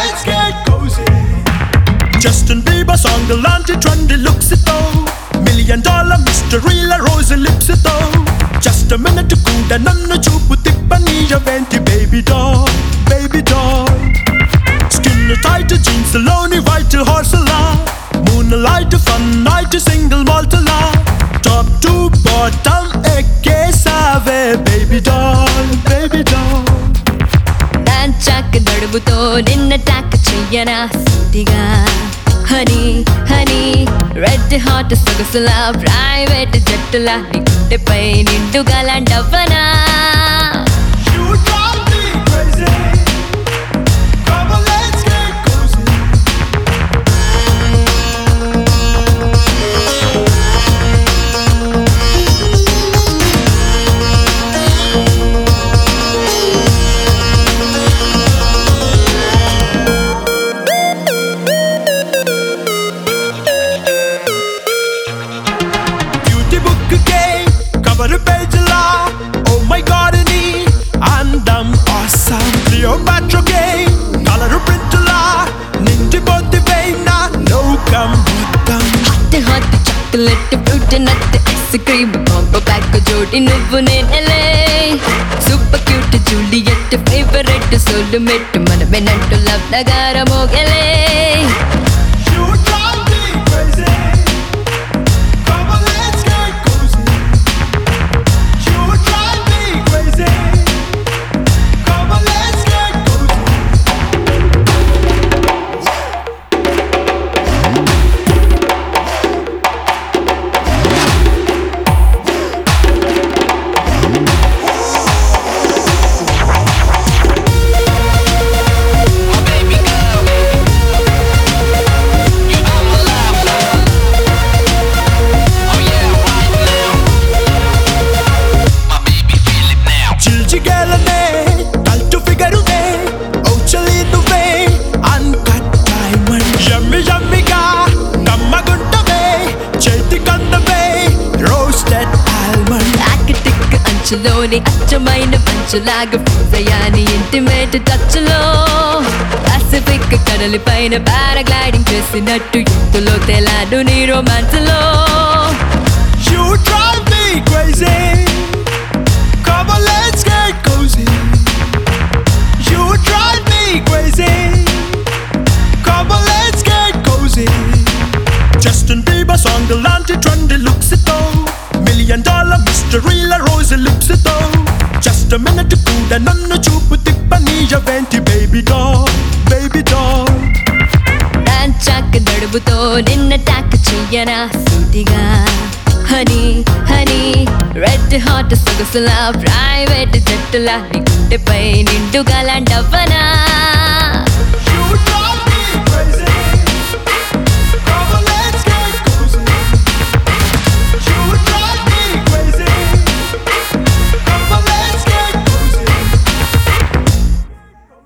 let's get cozy. Justin Bieber song లాంటి trend looks తో $1 million mystery ల రోజు లిప్స్ తో just a minute కూడా నన్ను చూపు తిప్పనీయవేంటి baby doll baby doll. Skin tight jeans లోని white horse law moonlight fun night single malt law top to bottom ఎక్కేసావే baby doll baby doll. చాక నడుముతో నిన్న టాక్ చెయ్యనా సుటిగా హనీ హనీ రెడ్ హాట్ సొగసులా ప్రైవేట్ జట్టులా నీ గుండెపై నిండుగా లాంటవ్వనా. You drive me crazy. Come on, let's get cozy. Beauty book ke cover page la oh my god ni andam awesome Cleopatra ke color print la ninja body veina lokam bottom hot hot chocolate fruit nut ice cream combo pack జోడి నువ్వు నేనలే super cute Juliet favourite soulmate మనమేనంటూ love నగార మోగలే. you drive me crazy. Come on, let's get cozy. You drive me crazy. Come on, let's get cozy. చిల్చిగేలనే cult ఫిగరునే ఓ చలి నువ్వే అన్కట్ డైమండ్ యమ్మి యమ్మిగా కమ్మగుంటవే చేతి కందవే రోస్టెడ్ ఆల్మండ్ టిక్ అంచులోని అచ్చమైన పంచులాగా పూజయాని ఇంటిమేట్ టచ్ లో పసిఫిక్ కడలి పైన పారాగ్లైడింగ్ చేసినట్టు ఎత్తులో తెలాడు నీ రొమాన్స్ లో. You drive me crazy. Come on, let's get cozy. You drive me crazy. Come on, let's get cozy. Justin Bieber song లాంటి ట్రెండ్ లుక్స్ తో $1 million mystery ల రోజు లిప్స్ తో just a minute కూడా నన్ను చూపు తిప్పనీయవేంటి baby doll baby doll. చాక నడుముతో నిన్న టాక్ చెయ్యనా సుటిగా హనీ హనీ రెడ్ హాట్ సొగసులా ప్రైవేట్ జట్టులా నీ గుండెపై నిండుగా లాంటవ్వనా.